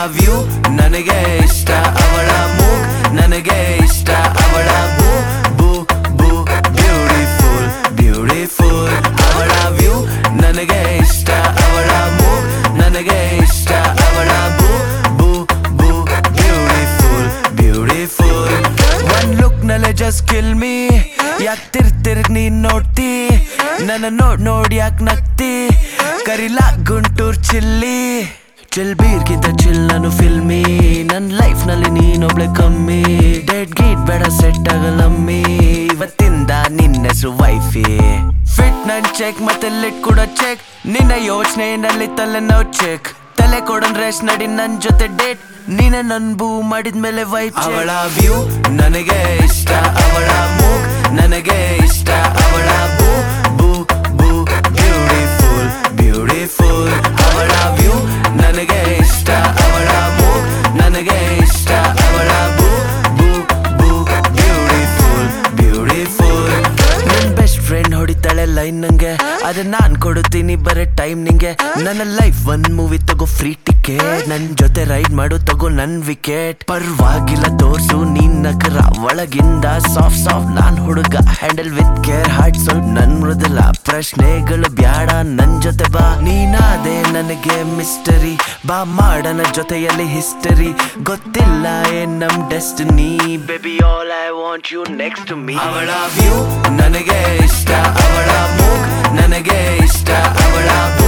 View ನನಗೆ ಇಷ್ಟ, ಅವಳ ಮೂಗ್ ನನಗೆ ಇಷ್ಟ, ಅವಳ ಬೂ ಬೂ ಬೂ ಬ್ಯೂಟಿಫುಲ್ ಬ್ಯೂಟಿಫುಲ್. ಅವಳ ವ್ಯೂ ನನಗೆ ಇಷ್ಟ, ಅವಳ ಮೂಗ್ ನನಗೆ ಇಷ್ಟ, ಅವಳ ಬೂ ಬೂ ಬೂ ಬ್ಯೂಟಿಫುಲ್ ಬ್ಯೂಟಿಫುಲ್. ಒನ್ ಲುಕ್ ನಲೆ ಜಸ್ಟ್ ಕಿಲ್ ಮೀ. ಯಾಕ್ ತಿರ್ಗ್ ನೀನ್ ನೋಡ್ತಿ ನನ್ನ ನೋಡ್ ಯಾಕ್ ನಗ್ತಿ. ಕರಿಲಾ ಗುಂಟೂರ್ ಚಿಲ್ಲಿ ಚಿಲ್ ಬೀರ್ಗಿಂತ ಚಿಲ್ ನಾನು ಫಿಲ್ಮಿ. ನನ್ ಲೈಫ್ ನಲ್ಲಿ ನೀನೊಬ್ಳೆ ಕಮ್ಮಿ. ಡೇಟ್ ಗೀಟ್ ಬೇಡ ಸೆಟ್ ಆಗಲ್ಲಮ್ಮಿ. ಇವತ್ತಿಂದ ನಿನ್ನ ಹೆಸರು ವೈಫಿ. ಫಿಟ್ ನನ್ ಚೆಕ್ ಮತ್ತೆ ಲಿಟ್ ಕೂಡ ಚೆಕ್. ನಿನ್ನ ಯೋಚನೆಯಲ್ಲಿ ತಲೆ ನೋವು ಚೆಕ್. ತಲೆ ಕೊಡನ್ ರೆಸ್ಟ್ ನಡಿ ನನ್ ಜೊತೆ ಡೇಟ್. ನೀನೆ ನನ್ ಬೂ ಮಾಡಿದ್ಮೇಲೆ ವೈಫ್. ಅವಳ ವ್ಯೂ ನನಗೆ ಇಷ್ಟ, ಅವಳ ಮೂಗ್ ನನಗೆ ಇಷ್ಟ, ಅವಳ ಬೂ ಬೂ ಬೂ ಬ್ಯೂಟಿಫುಲ್ ಬ್ಯೂಟಿಫುಲ್. ಅವಳ ವ್ಯೂ ನನಗೆ ಇಷ್ಟ, ಅವಳ ಮೂಗ್ ನನಗೆ ಇಷ್ಟ, ಅವಳ ಬೂ ಬೂ ಬೂ ಬ್ಯೂಟಿಫುಲ್ ಬ್ಯೂಟಿಫುಲ್. ನನ್ ಬೆಸ್ಟ್ ಫ್ರೆಂಡ್ ಹೊಡಿತಾಳೆ ಲೈನ್ ನಂಗೆ, ಆದ್ರೆ ನಾನ್ ಕೊಡುತ್ತೀನಿ ಬರೀ ಟೈಮ್ ನಿಂಗೆ. ನನ್ನ ಲೈಫ್ ಒಂದ್ ಮೂವಿ ತಗೋ ಫ್ರೀ ಟಿಕೆಟ್. ನನ್ ಜೊತೆ ರೈಡ್ ಮಾಡು ತಗೋ ನನ್ ವಿಕೆಟ್. ಪರವಾಗಿಲ್ಲ ತೋರ್ಸು ನೀನ್ ನಗರ ಒಳಗಿಂದ ಸಾಫ್ಟ್ ಸಾಫ್ಟ್. ನಾನ್ ಹುಡುಗ ಹ್ಯಾಂಡಲ್ ವಿತ್ ಕೇರ್ ಹಾರ್ಟ್ ಸ್ವಲ್ಪ ನನ್ ಮೃದುಲ. ಪ್ರಶ್ನೆಗಳು ಬ್ಯಾಡ ನನ್ ಜೊತೆ ಬಾ. ನೀನಾದೆ ನನಗೆ ಮಿಸ್ಟರಿ. ಬಾ ಮಾಡನ ಜೊತೆಯಲ್ಲಿ ಹಿಸ್ಟರಿ. ಗೊತ್ತಿಲ್ಲ ಏನ್ ನಮ್ destiny. Baby all I want you next to me. ಅವಳ ವ್ಯೂ ನನಗೆ ಇಷ್ಟ, ಅವಳ ಮೂಗ್ ನನಗೆ ಇಷ್ಟ, ಅವಳ